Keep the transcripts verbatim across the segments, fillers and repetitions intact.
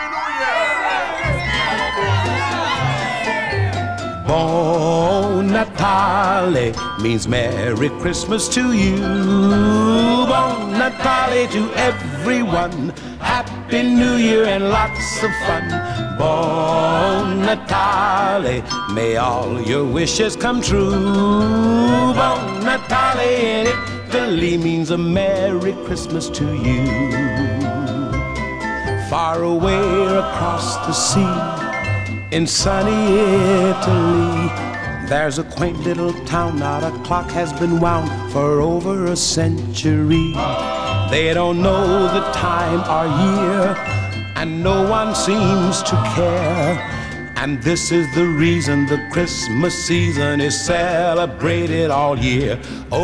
Bon Natale means Merry Christmas to you. Bon Natale to everyone. Happy New Year and lots of fun. Bon Natale, may all your wishes come true. Bon Natale in Italy means a Merry Christmas to you. Far away across the sea, in sunny Italy, there's a quaint little town. Not a clock has been wound for over a century. They don't know the time or year, and no one seems to care. And this is the reason the Christmas season is celebrated all year.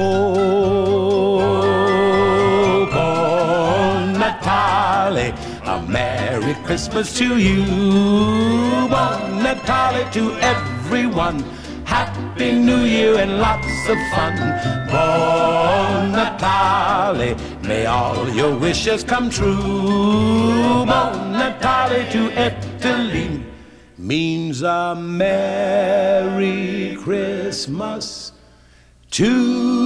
Oh, Bon Natale, a Merry Christmas to you. Bon Natale to everyone. Happy New Year and lots of fun. Bon Natale, may all your wishes come true. Bon Natale to Italy means a Merry Christmas to